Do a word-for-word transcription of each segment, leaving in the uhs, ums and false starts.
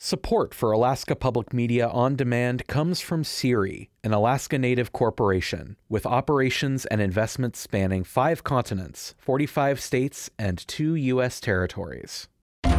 Support for Alaska Public Media on Demand comes from SERI, an Alaska Native corporation with operations and investments spanning five continents, forty-five states, and two U S territories.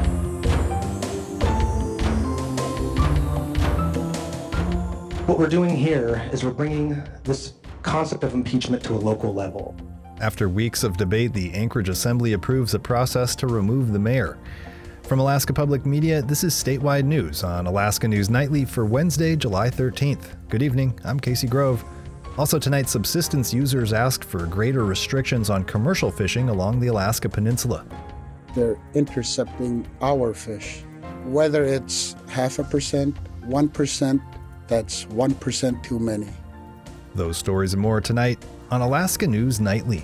What we're doing here is we're bringing this concept of impeachment to a local level. After weeks of debate, the Anchorage Assembly approves a process to remove the mayor. From Alaska Public Media, this is Statewide News on Alaska News Nightly for Wednesday, July thirteenth. Good evening, I'm Casey Grove. Also tonight, subsistence users asked for greater restrictions on commercial fishing along the Alaska Peninsula. They're intercepting our fish. Whether it's half a percent, one percent, that's one percent too many. Those stories and more tonight on Alaska News Nightly.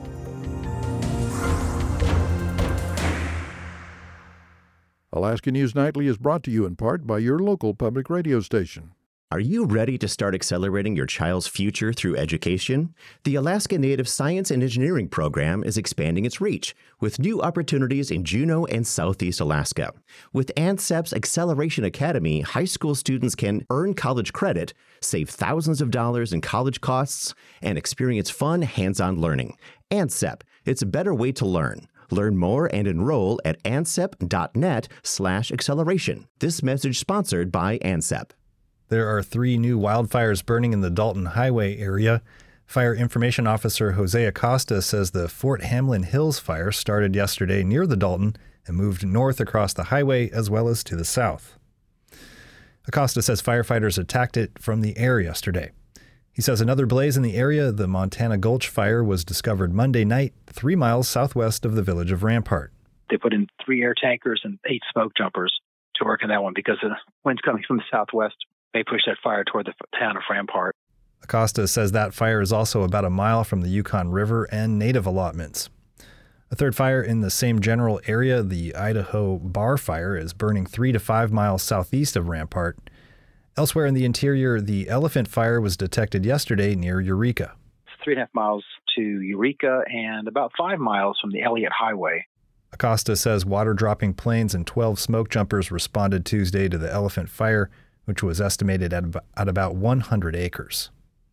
Alaska News Nightly is brought to you in part by your local public radio station. Are you ready to start accelerating your child's future through education? The Alaska Native Science and Engineering Program is expanding its reach with new opportunities in Juneau and Southeast Alaska. With ANSEP's Acceleration Academy, high school students can earn college credit, save thousands of dollars in college costs, and experience fun, hands-on learning. ANSEP, it's a better way to learn. Learn more and enroll at ansep.net slash acceleration. This message sponsored by ANSEP. There are three new wildfires burning in the Dalton Highway area. Fire Information Officer Jose Acosta says the Fort Hamlin Hills fire started yesterday near the Dalton and moved north across the highway as well as to the south. Acosta says firefighters attacked it from the air yesterday. He says another blaze in the area, the Montana Gulch fire, was discovered Monday night, three miles southwest of the village of Rampart. They put in three air tankers and eight smoke jumpers to work on that one because the wind's coming from the southwest. They pushed that fire toward the town of Rampart. Acosta says that fire is also about a mile from the Yukon River and native allotments. A third fire in the same general area, the Idaho Bar Fire, is burning three to five miles southeast of Rampart. Elsewhere in the interior, the Elephant Fire was detected yesterday near Eureka. It's three and a half miles to Eureka and about five miles from the Elliott Highway. Acosta says water-dropping planes and twelve smoke jumpers responded Tuesday to the Elephant Fire, which was estimated at, at about one hundred acres.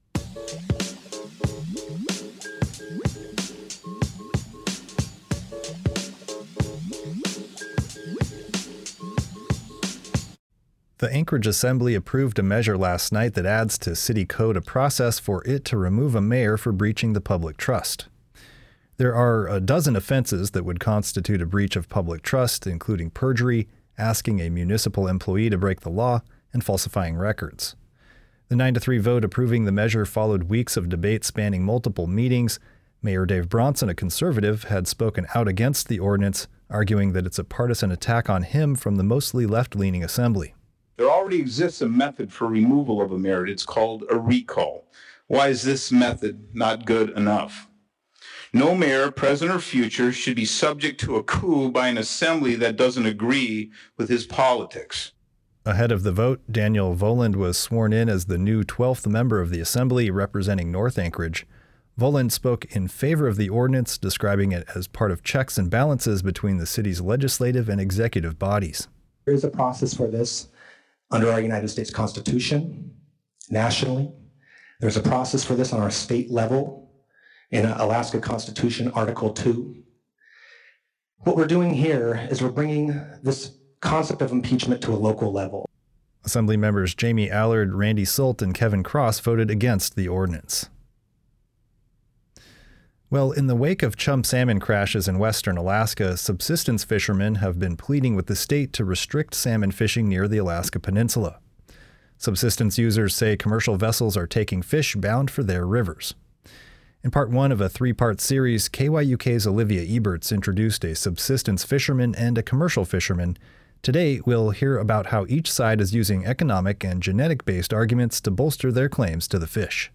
The Anchorage Assembly approved a measure last night that adds to City Code a process for it to remove a mayor for breaching the public trust. There are a dozen offenses that would constitute a breach of public trust, including perjury, asking a municipal employee to break the law, and falsifying records. The nine to three vote approving the measure followed weeks of debate spanning multiple meetings. Mayor Dave Bronson, a conservative, had spoken out against the ordinance, arguing that it's a partisan attack on him from the mostly left-leaning assembly. There already exists a method for removal of a mayor. It's called a recall. Why is this method not good enough? No mayor, present or future, should be subject to a coup by an assembly that doesn't agree with his politics. Ahead of the vote, Daniel Voland was sworn in as the new twelfth member of the assembly representing North Anchorage. Voland spoke in favor of the ordinance, describing it as part of checks and balances between the city's legislative and executive bodies. There is a process for this under our United States Constitution, nationally. There's a process for this on our state level in Alaska Constitution, Article two. What we're doing here is we're bringing this concept of impeachment to a local level. Assembly members Jamie Allard, Randy Sult, and Kevin Cross voted against the ordinance. Well, in the wake of chum salmon crashes in western Alaska, subsistence fishermen have been pleading with the state to restrict salmon fishing near the Alaska Peninsula. Subsistence users say commercial vessels are taking fish bound for their rivers. In part one of a three-part series, K Y U K's Olivia Eberts introduced a subsistence fisherman and a commercial fisherman. Today, we'll hear about how each side is using economic and genetic-based arguments to bolster their claims to the fish.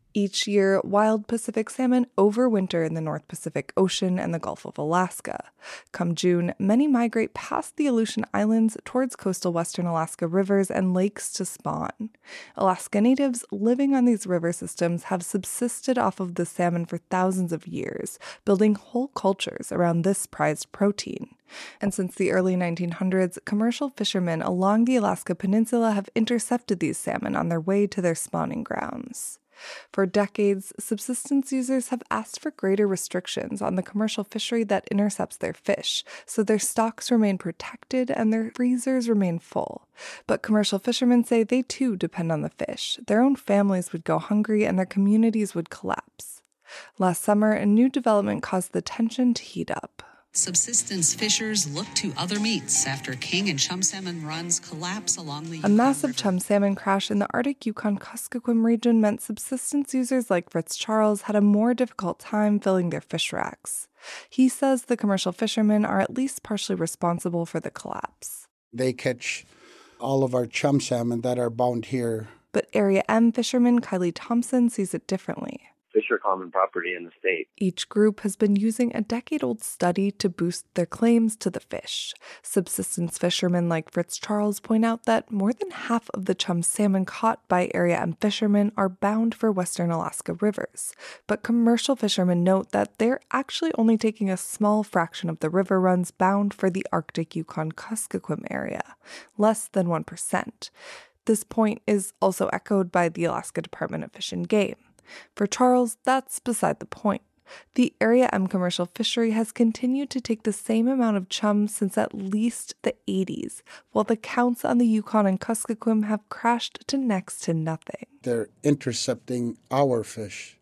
Each year, wild Pacific salmon overwinter in the North Pacific Ocean and the Gulf of Alaska. Come June, many migrate past the Aleutian Islands towards coastal western Alaska rivers and lakes to spawn. Alaska natives living on these river systems have subsisted off of the salmon for thousands of years, building whole cultures around this prized protein. And since the early nineteen hundreds, commercial fishermen along the Alaska Peninsula have intercepted these salmon on their way to their spawning grounds. For decades, subsistence users have asked for greater restrictions on the commercial fishery that intercepts their fish, so their stocks remain protected and their freezers remain full. But commercial fishermen say they too depend on the fish. Their own families would go hungry and their communities would collapse. Last summer, a new development caused the tension to heat up. Subsistence fishers look to other meats after king and chum salmon runs collapse along the Yukon A massive River. chum salmon crash in the Arctic Yukon-Kuskokwim region meant subsistence users like Fritz Charles had a more difficult time filling their fish racks. He says the commercial fishermen are at least partially responsible for the collapse. They catch all of our chum salmon that are bound here. But Area M fisherman Kylie Thompson sees it differently. Fish are common property in the state. Each group has been using a decade-old study to boost their claims to the fish. Subsistence fishermen like Fritz Charles point out that more than half of the chum salmon caught by Area M fishermen are bound for western Alaska rivers. But commercial fishermen note that they're actually only taking a small fraction of the river runs bound for the Arctic Yukon-Kuskokwim area, less than one percent. This point is also echoed by the Alaska Department of Fish and Game. For Charles, that's beside the point. The Area M commercial fishery has continued to take the same amount of chum since at least the eighties, while the counts on the Yukon and Kuskokwim have crashed to next to nothing. They're intercepting our fish.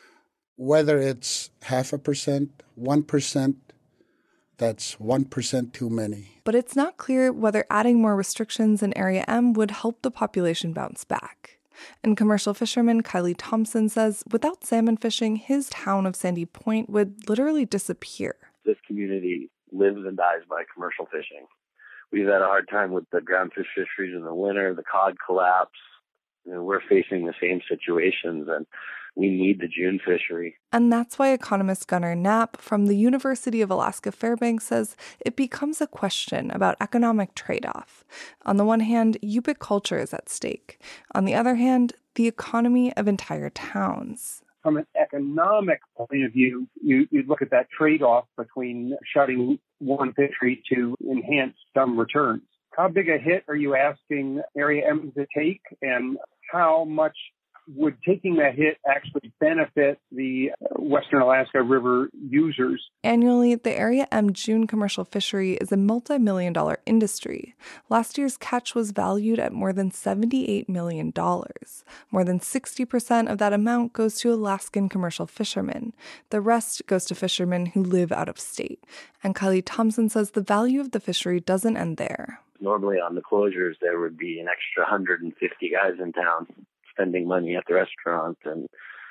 Whether it's half a percent, one percent, that's one percent too many. But it's not clear whether adding more restrictions in Area M would help the population bounce back. And commercial fisherman Kylie Thompson says without salmon fishing, his town of Sandy Point would literally disappear. This community lives and dies by commercial fishing. We've had a hard time with the groundfish fisheries in the winter, the cod collapse. You know, we're facing the same situations, and we need the June fishery. And that's why economist Gunnar Knapp from the University of Alaska Fairbanks says it becomes a question about economic trade-off. On the one hand, Yupik culture is at stake. On the other hand, the economy of entire towns. From an economic point of view, you, you look at that trade-off between shutting one fishery to enhance some returns. How big a hit are you asking Area M to take, and how much would taking that hit actually benefit the Western Alaska River users? Annually, the Area M June commercial fishery is a multi-million dollar industry. Last year's catch was valued at more than seventy-eight million dollars. More than sixty percent of that amount goes to Alaskan commercial fishermen. The rest goes to fishermen who live out of state. And Kylie Thompson says the value of the fishery doesn't end there. Normally on the closures, there would be an extra one hundred fifty guys in town spending money at the restaurant and,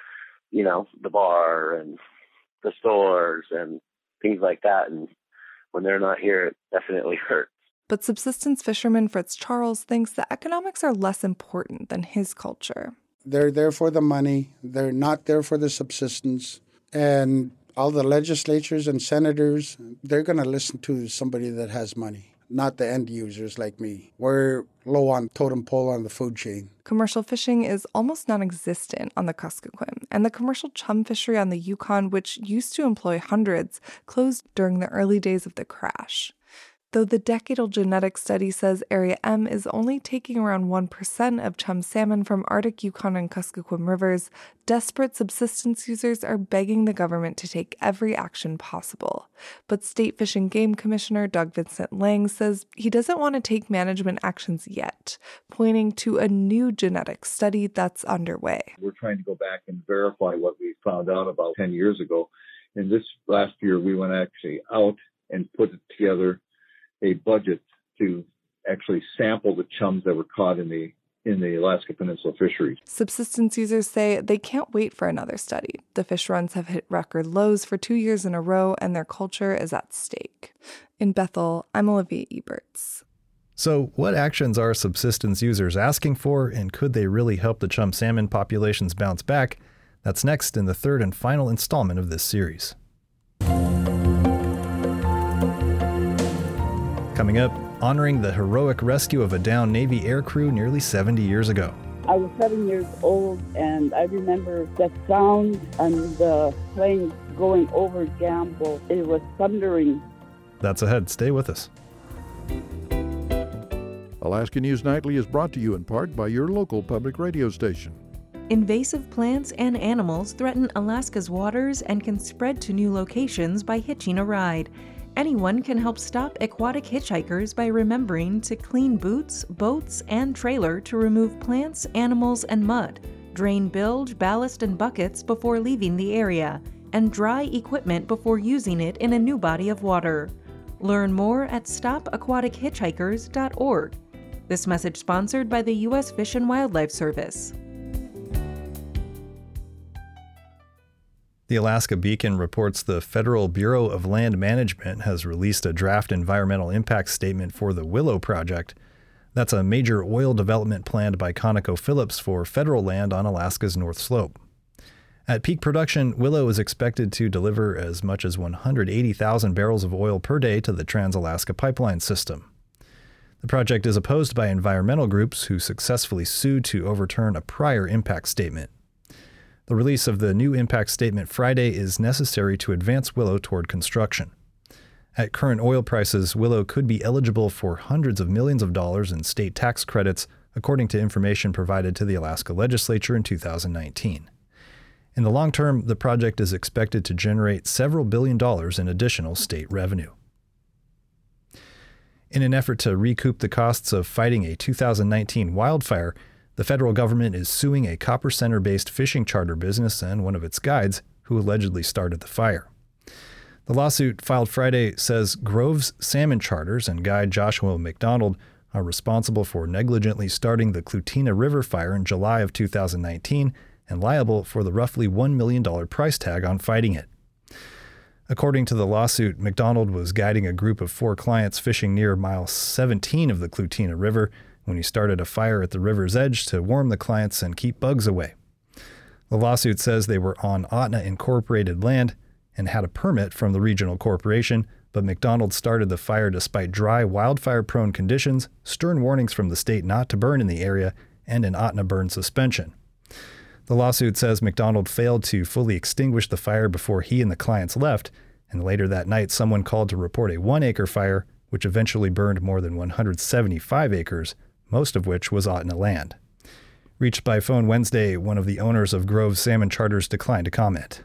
you know, the bar and the stores and things like that. And when they're not here, it definitely hurts. But subsistence fisherman Fritz Charles thinks the economics are less important than his culture. They're there for the money. They're not there for the subsistence. And all the legislatures and senators, they're going to listen to somebody that has money, not the end users like me. We're low on totem pole on the food chain. Commercial fishing is almost non-existent on the Kuskokwim, and the commercial chum fishery on the Yukon, which used to employ hundreds, closed during the early days of the crash. Though the decade-old genetic study says Area M is only taking around one percent of chum salmon from Arctic Yukon and Kuskokwim rivers, desperate subsistence users are begging the government to take every action possible. But State Fish and Game Commissioner Doug Vincent Lang says he doesn't want to take management actions yet, pointing to a new genetic study that's underway. We're trying to go back and verify what we found out about ten years ago. And this last year, we went actually out and put together a budget to actually sample the chums that were caught in the in the Alaska Peninsula fisheries. Subsistence users say they can't wait for another study. The fish runs have hit record lows for two years in a row, and their culture is at stake. In Bethel, I'm Olivia Eberts. So what actions are subsistence users asking for, and could they really help the chum salmon populations bounce back? That's next in the third and final installment of this series. Coming up, honoring the heroic rescue of a downed Navy aircrew nearly seventy years ago. I was seven years old, and I remember the sound and the plane going over Gamble. It was thundering. That's ahead. Stay with us. Alaska News Nightly is brought to you in part by your local public radio station. Invasive plants and animals threaten Alaska's waters and can spread to new locations by hitching a ride. Anyone can help stop aquatic hitchhikers by remembering to clean boots, boats, and trailer to remove plants, animals, and mud, drain bilge, ballast, and buckets before leaving the area, and dry equipment before using it in a new body of water. Learn more at stop aquatic hitchhikers dot org. This message sponsored by the U S Fish and Wildlife Service. The Alaska Beacon reports the Federal Bureau of Land Management has released a draft environmental impact statement for the Willow Project. That's a major oil development planned by ConocoPhillips for federal land on Alaska's North Slope. At peak production, Willow is expected to deliver as much as one hundred eighty thousand barrels of oil per day to the Trans-Alaska Pipeline System. The project is opposed by environmental groups who successfully sued to overturn a prior impact statement. The release of the new impact statement Friday is necessary to advance Willow toward construction. At current oil prices, Willow could be eligible for hundreds of millions of dollars in state tax credits, according to information provided to the Alaska Legislature in two thousand nineteen. In the long term, the project is expected to generate several billion dollars in additional state revenue. In an effort to recoup the costs of fighting a two thousand nineteen wildfire, the federal government is suing a Copper Center-based fishing charter business and one of its guides who allegedly started the fire. The lawsuit filed Friday says Grove's Salmon Charters and guide Joshua McDonald are responsible for negligently starting the Clutina River fire in July of two thousand nineteen and liable for the roughly one million dollars price tag on fighting it. According to the lawsuit, McDonald was guiding a group of four clients fishing near mile seventeen of the Clutina River when he started a fire at the river's edge to warm the clients and keep bugs away. The lawsuit says they were on Ahtna Incorporated land and had a permit from the regional corporation, but McDonald started the fire despite dry, wildfire-prone conditions, stern warnings from the state not to burn in the area, and an Ahtna burn suspension. The lawsuit says McDonald failed to fully extinguish the fire before he and the clients left, and later that night someone called to report a one-acre fire, which eventually burned more than one hundred seventy-five acres, most of which was Ahtna land. Reached by phone Wednesday, one of the owners of Grove's Salmon Charters declined to comment.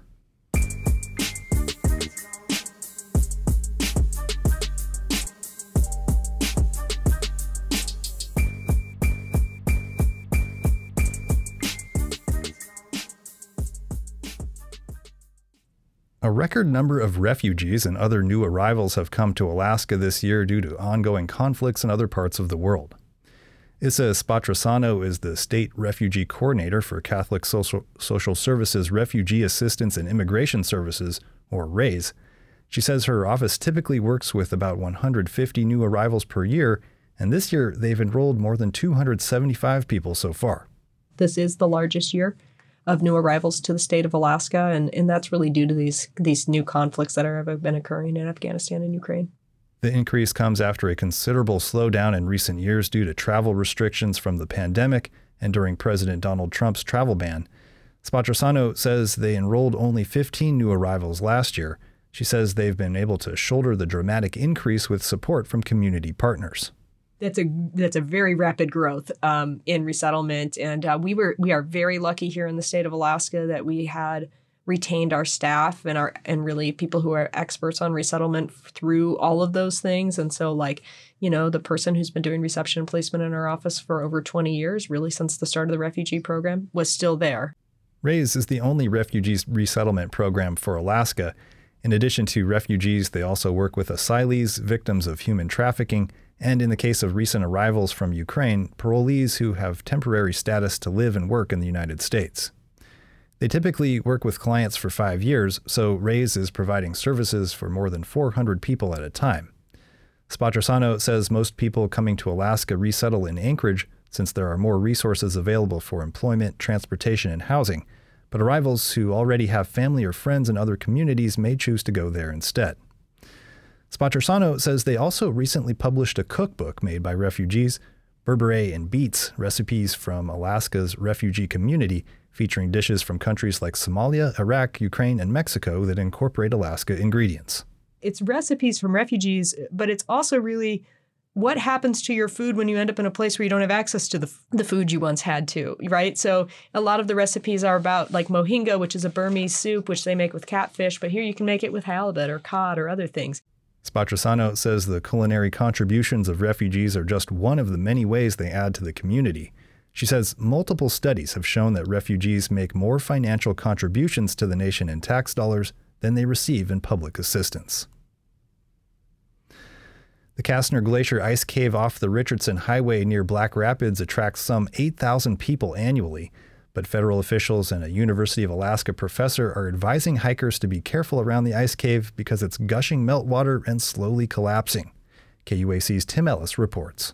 A record number of refugees and other new arrivals have come to Alaska this year due to ongoing conflicts in other parts of the world. Issa Spatrasano is the State Refugee Coordinator for Catholic Social, Social Services Refugee Assistance and Immigration Services, or RAISE. She says her office typically works with about one hundred fifty new arrivals per year, and this year they've enrolled more than two hundred seventy-five people so far. This is the largest year of new arrivals to the state of Alaska, and, and that's really due to these these new conflicts that are, have been occurring in Afghanistan and Ukraine. The increase comes after a considerable slowdown in recent years due to travel restrictions from the pandemic and during President Donald Trump's travel ban. Spatrasano says they enrolled only fifteen new arrivals last year. She says they've been able to shoulder the dramatic increase with support from community partners. That's a that's a very rapid growth um, in resettlement, and uh, we were we are very lucky here in the state of Alaska that we had retained our staff and our and really people who are experts on resettlement through all of those things. And so, like, you know, the person who's been doing reception and placement in our office for over twenty years, really since the start of the refugee program, was still there. RAISE is the only refugee resettlement program for Alaska. In addition to refugees, they also work with asylees, victims of human trafficking, and in the case of recent arrivals from Ukraine, parolees who have temporary status to live and work in the United States. They typically work with clients for five years, so RAISE is providing services for more than four hundred people at a time. Spatrasano says most people coming to Alaska resettle in Anchorage since there are more resources available for employment, transportation, and housing, but arrivals who already have family or friends in other communities may choose to go there instead. Spachersano says they also recently published a cookbook made by refugees, Berbere and Beets, recipes from Alaska's refugee community, featuring dishes from countries like Somalia, Iraq, Ukraine, and Mexico that incorporate Alaska ingredients. It's recipes from refugees, but it's also really what happens to your food when you end up in a place where you don't have access to the, the food you once had to, right? So a lot of the recipes are about like mohinga, which is a Burmese soup, which they make with catfish, but here you can make it with halibut or cod or other things. Spachersano says the culinary contributions of refugees are just one of the many ways they add to the community. She says multiple studies have shown that refugees make more financial contributions to the nation in tax dollars than they receive in public assistance. The Kastner Glacier ice cave off the Richardson Highway near Black Rapids attracts some eight thousand people annually, but federal officials and a University of Alaska professor are advising hikers to be careful around the ice cave because it's gushing meltwater and slowly collapsing. K U A C's Tim Ellis reports.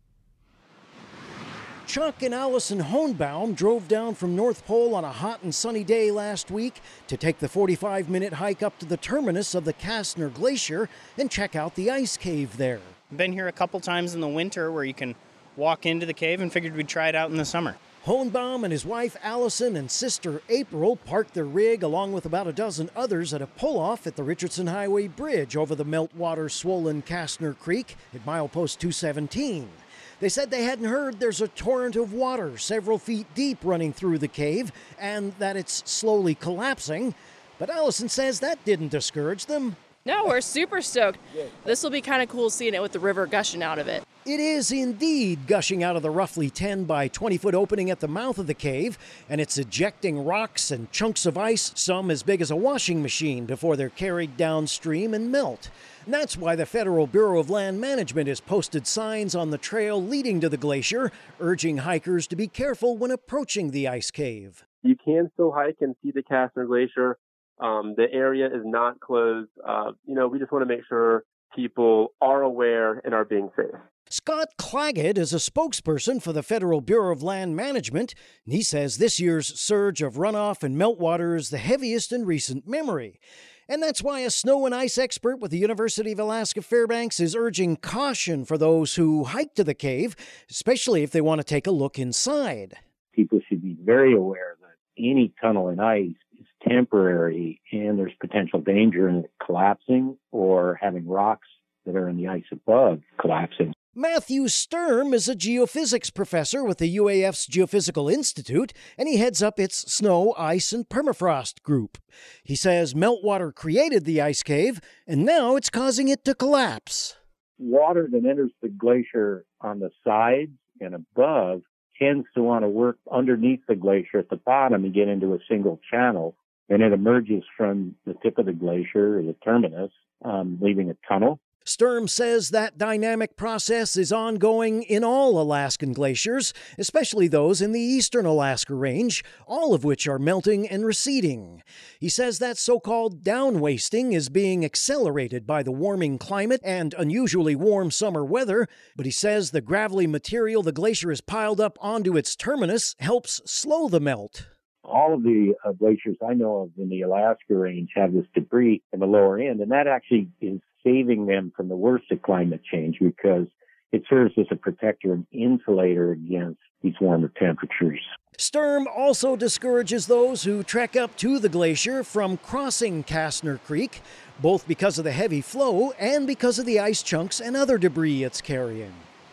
Chuck and Allison Hohenbaum drove down from North Pole on a hot and sunny day last week to take the forty-five minute hike up to the terminus of the Kastner Glacier and check out the ice cave there. Been here a couple times in the winter where you can walk into the cave and figured we'd try it out in the summer. Hohenbaum and his wife Allison and sister April parked their rig along with about a dozen others at a pull-off at the Richardson Highway Bridge over the meltwater swollen Kastner Creek at milepost two seventeen. They said they hadn't heard there's a torrent of water several feet deep running through the cave and that it's slowly collapsing. But Allison says that didn't discourage them. No, we're super stoked. This will be kind of cool seeing it with the river gushing out of it. It is indeed gushing out of the roughly ten by twenty foot opening at the mouth of the cave, and it's ejecting rocks and chunks of ice, some as big as a washing machine, before they're carried downstream and melt. And that's why the Federal Bureau of Land Management has posted signs on the trail leading to the glacier, urging hikers to be careful when approaching the ice cave. You can still hike and see the Kastner Glacier. Um, the area is not closed. Uh, you know, we just want to make sure people are aware and are being safe. Scott Claggett is a spokesperson for the Federal Bureau of Land Management, and he says this year's surge of runoff and meltwater is the heaviest in recent memory. And that's why a snow and ice expert with the University of Alaska Fairbanks is urging caution for those who hike to the cave, especially if they want to take a look inside. People should be very aware that any tunnel in ice is temporary and there's potential danger in it collapsing or having rocks that are in the ice above collapsing. Matthew Sturm is a geophysics professor with the U A F's Geophysical Institute, and he heads up its snow, ice, and permafrost group. He says meltwater created the ice cave, and now it's causing it to collapse. Water that enters the glacier on the sides and above tends to want to work underneath the glacier at the bottom and get into a single channel, and it emerges from the tip of the glacier, or the terminus, um, leaving a tunnel. Sturm says that dynamic process is ongoing in all Alaskan glaciers, especially those in the eastern Alaska Range, all of which are melting and receding. He says that so-called down-wasting is being accelerated by the warming climate and unusually warm summer weather, but he says the gravelly material the glacier has piled up onto its terminus helps slow the melt. All of the uh, glaciers I know of in the Alaska Range have this debris in the lower end, and that actually is saving them from the worst of climate change because it serves as a protector and insulator against these warmer temperatures. Sturm also discourages those who trek up to the glacier from crossing Kastner Creek, both because of the heavy flow and because of the ice chunks and other debris it's carrying.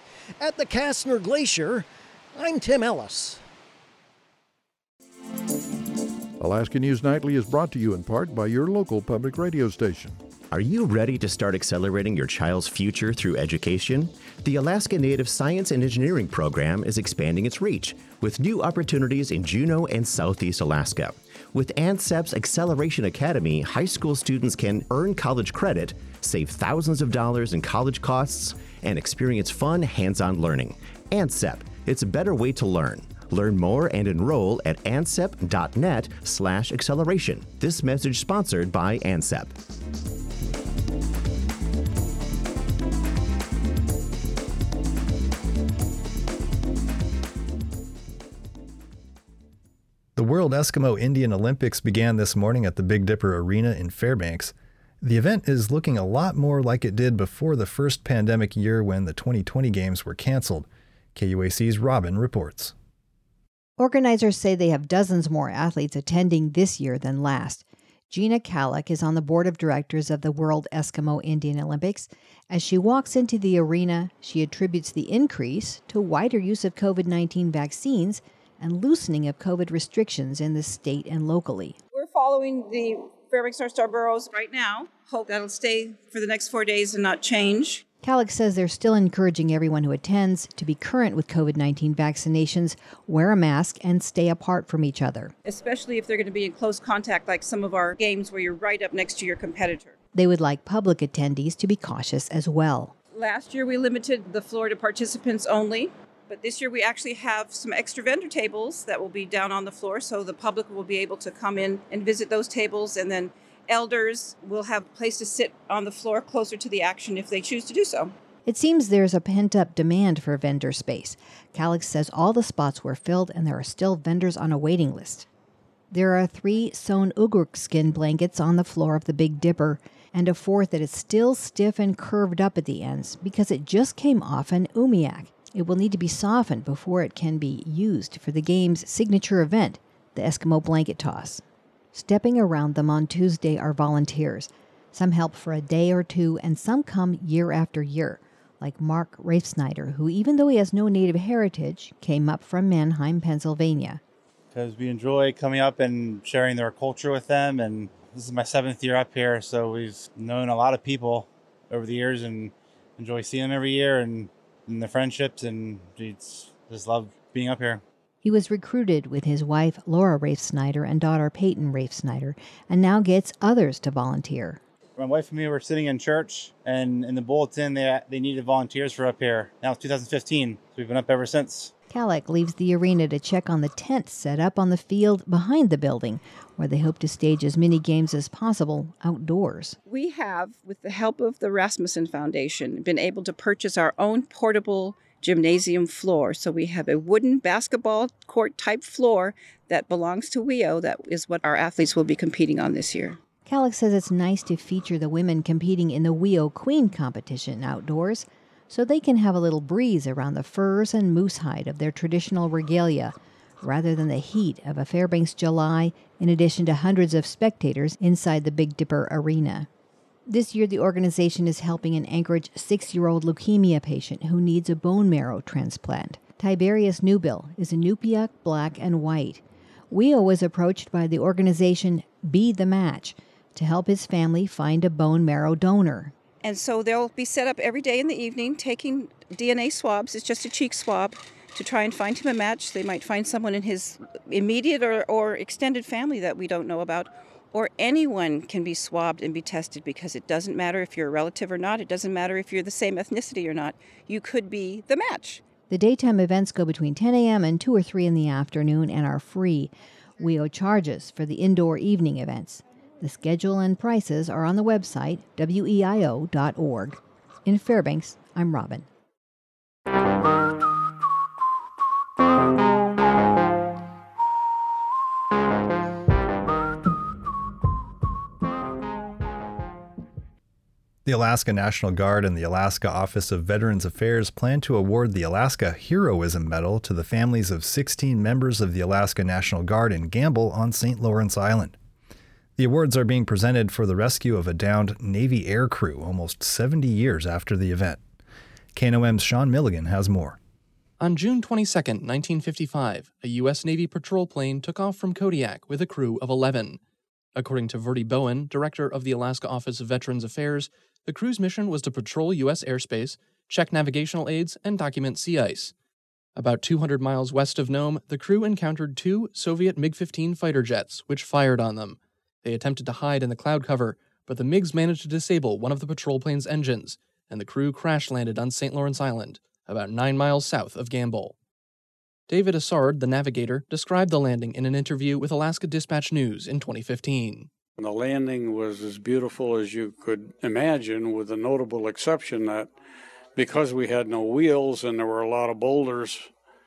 At the Kastner Glacier, I'm Tim Ellis. Alaska News Nightly is brought to you in part by your local public radio station. Are you ready to start accelerating your child's future through education? The Alaska Native Science and Engineering program is expanding its reach with new opportunities in Juneau and Southeast Alaska. With ANSEP's Acceleration Academy, high school students can earn college credit, save thousands of dollars in college costs, and experience fun, hands-on learning. ANSEP, it's a better way to learn. Learn more and enroll at ansep.net slash acceleration. This message sponsored by ANSEP. The World Eskimo Indian Olympics began this morning at the Big Dipper Arena in Fairbanks. The event is looking a lot more like it did before the first pandemic year when the twenty twenty games were canceled. K U A C's Robin reports. Organizers say they have dozens more athletes attending this year than last. Gina Kallick is on the board of directors of the World Eskimo Indian Olympics. As she walks into the arena, she attributes the increase to wider use of COVID nineteen vaccines and loosening of COVID restrictions in the state and locally. We're following the Fairbanks North Star boroughs right now. Hope that'll stay for the next four days and not change. Kallick says they're still encouraging everyone who attends to be current with COVID nineteen vaccinations, wear a mask, and stay apart from each other. Especially if they're going to be in close contact, like some of our games where you're right up next to your competitor. They would like public attendees to be cautious as well. Last year we limited the floor to participants only, but this year we actually have some extra vendor tables that will be down on the floor, so the public will be able to come in and visit those tables, and then elders will have a place to sit on the floor closer to the action if they choose to do so. It seems there's a pent-up demand for vendor space. Kallick says all the spots were filled and there are still vendors on a waiting list. There are three sewn ugurk skin blankets on the floor of the Big Dipper and a fourth that is still stiff and curved up at the ends because it just came off an umiak. It will need to be softened before it can be used for the game's signature event, the Eskimo blanket toss. Stepping around them on Tuesday are volunteers. Some help for a day or two, and some come year after year, like Mark Rafe-Snyder, who, even though he has no native heritage, came up from Manheim, Pennsylvania. Because we enjoy coming up and sharing their culture with them, and this is my seventh year up here, so we've known a lot of people over the years and enjoy seeing them every year and, and the friendships, and it's, just love being up here. He was recruited with his wife, Laura Rafe-Snyder, and daughter, Peyton Rafe-Snyder, and now gets others to volunteer. My wife and me were sitting in church, and in the bulletin, they, they needed volunteers for up here. Now it's two thousand fifteen, so we've been up ever since. Kallick leaves the arena to check on the tent set up on the field behind the building, where they hope to stage as many games as possible outdoors. We have, with the help of the Rasmussen Foundation, been able to purchase our own portable gymnasium floor. So we have a wooden basketball court type floor that belongs to W E O. That is what our athletes will be competing on this year. Kallick says it's nice to feature the women competing in the W E O Queen competition outdoors, so they can have a little breeze around the furs and moose hide of their traditional regalia, rather than the heat of a Fairbanks July, in addition to hundreds of spectators inside the Big Dipper Arena. This year, the organization is helping an Anchorage six-year-old leukemia patient who needs a bone marrow transplant. Tiberius Newbill is a Nupiaq black and white. W E O was approached by the organization Be the Match to help his family find a bone marrow donor. And so they'll be set up every day in the evening taking D N A swabs. It's just a cheek swab to try and find him a match. They might find someone in his immediate or, or extended family that we don't know about. Or anyone can be swabbed and be tested, because it doesn't matter if you're a relative or not. It doesn't matter if you're the same ethnicity or not. You could be the match. The daytime events go between ten a.m. and two or three in the afternoon and are free. W E O charges for the indoor evening events. The schedule and prices are on the website, W E I O dot org. In Fairbanks, I'm Robin. The Alaska National Guard and the Alaska Office of Veterans Affairs plan to award the Alaska Heroism Medal to the families of sixteen members of the Alaska National Guard in Gamble on Saint Lawrence Island. The awards are being presented for the rescue of a downed Navy air crew almost seventy years after the event. K N O M's Sean Milligan has more. On June twenty-second, nineteen fifty-five, a U S Navy patrol plane took off from Kodiak with a crew of eleven. According to Verdi Bowen, director of the Alaska Office of Veterans Affairs, the crew's mission was to patrol U S airspace, check navigational aids, and document sea ice. About two hundred miles west of Nome, the crew encountered two Soviet MiG fifteen fighter jets, which fired on them. They attempted to hide in the cloud cover, but the MiGs managed to disable one of the patrol plane's engines, and the crew crash-landed on Saint Lawrence Island, about nine miles south of Gamble. David Assard, the navigator, described the landing in an interview with Alaska Dispatch News in twenty fifteen. The landing was as beautiful as you could imagine, with the notable exception that because we had no wheels and there were a lot of boulders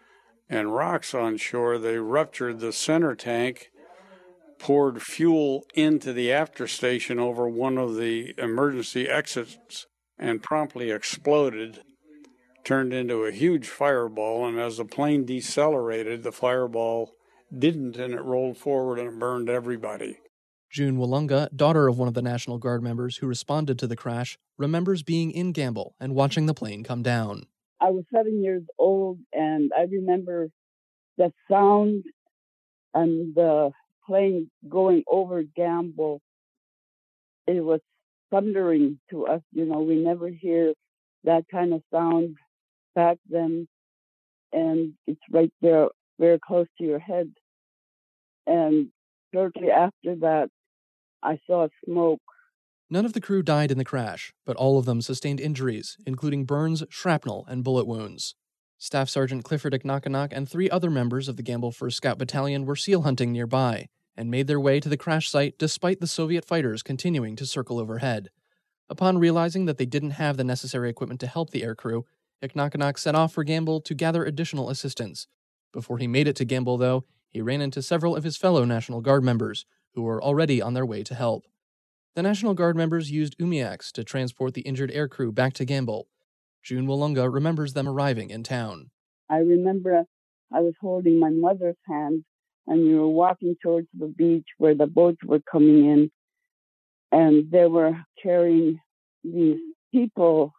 and rocks on shore, they ruptured the center tank, poured fuel into the after station over one of the emergency exits, and promptly exploded, turned into a huge fireball. And as the plane decelerated, the fireball didn't, and it rolled forward and it burned everybody. June Walunga, daughter of one of the National Guard members who responded to the crash, remembers being in Gamble and watching the plane come down. I was seven years old, and I remember the sound and the plane going over Gamble. It was thundering to us. You know, we never hear that kind of sound back then, and it's right there, very close to your head. And shortly after that, I saw smoke. None of the crew died in the crash, but all of them sustained injuries, including burns, shrapnel, and bullet wounds. Staff Sergeant Clifford Eknakanak and three other members of the Gamble first Scout Battalion were seal hunting nearby and made their way to the crash site despite the Soviet fighters continuing to circle overhead. Upon realizing that they didn't have the necessary equipment to help the aircrew, Eknakanak set off for Gamble to gather additional assistance. Before he made it to Gamble, though, he ran into several of his fellow National Guard members, who were already on their way to help. The National Guard members used Umiaks to transport the injured aircrew back to Gamble. June Walunga remembers them arriving in town. I remember I was holding my mother's hand, and we were walking towards the beach where the boats were coming in, and they were carrying these people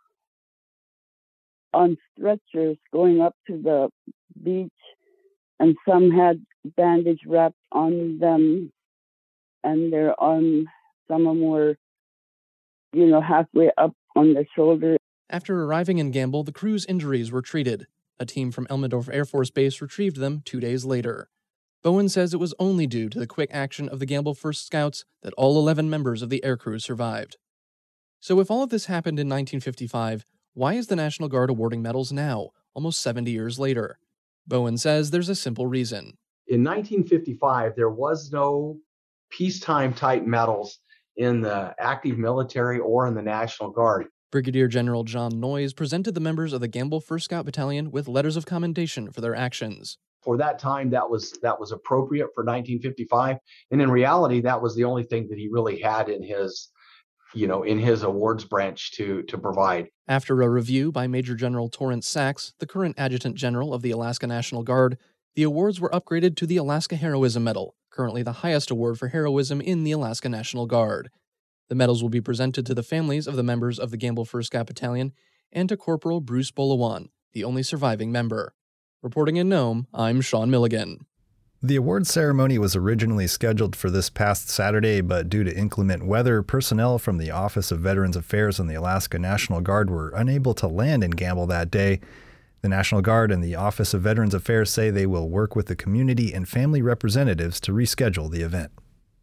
on stretchers going up to the beach, and some had bandage wrapped on them, and they're on, some of them were, you know, halfway up on their shoulder. After arriving in Gamble, the crew's injuries were treated. A team from Elmendorf Air Force Base retrieved them two days later. Bowen says it was only due to the quick action of the Gamble First Scouts that all eleven members of the aircrew survived. So if all of this happened in nineteen fifty-five, why is the National Guard awarding medals now, almost seventy years later? Bowen says there's a simple reason. In nineteen fifty-five, there was no peacetime-type medals in the active military or in the National Guard. Brigadier General John Noyes presented the members of the Gamble First Scout Battalion with letters of commendation for their actions. For that time, that was that was appropriate for nineteen fifty-five, and in reality, that was the only thing that he really had in his, you know, in his awards branch to to provide. After a review by Major General Torrance Sachs, the current Adjutant General of the Alaska National Guard, the awards were upgraded to the Alaska Heroism Medal, currently the highest award for heroism in the Alaska National Guard. The medals will be presented to the families of the members of the Gamble First Scout Battalion and to Corporal Bruce Bolawan, the only surviving member. Reporting in Nome, I'm Sean Milligan. The awards ceremony was originally scheduled for this past Saturday, but due to inclement weather, personnel from the Office of Veterans Affairs and the Alaska National Guard were unable to land in Gamble that day. The National Guard and the Office of Veterans Affairs say they will work with the community and family representatives to reschedule the event.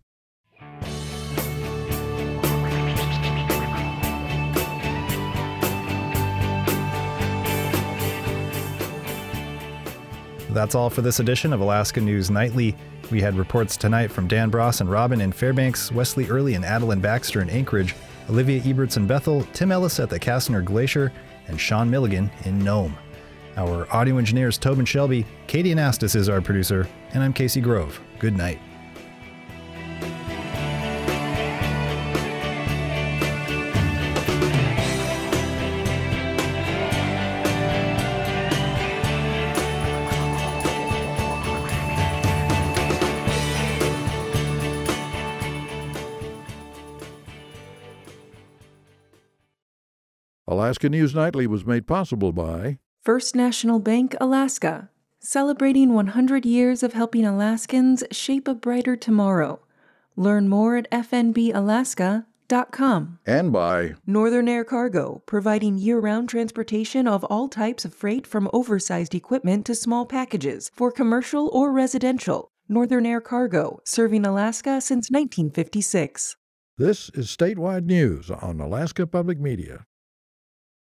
That's all for this edition of Alaska News Nightly. We had reports tonight from Dan Bross and Robin in Fairbanks, Wesley Early and Adeline Baxter in Anchorage, Olivia Eberts in Bethel, Tim Ellis at the Kastner Glacier, and Sean Milligan in Nome. Our audio engineer is Tobin Shelby, Katie Anastas is our producer, and I'm Casey Grove. Good night. Alaska News Nightly was made possible by First National Bank, Alaska, celebrating one hundred years of helping Alaskans shape a brighter tomorrow. Learn more at f n b alaska dot com. And by Northern Air Cargo, providing year-round transportation of all types of freight from oversized equipment to small packages for commercial or residential. Northern Air Cargo, serving Alaska since nineteen fifty-six. This is Statewide News on Alaska Public Media.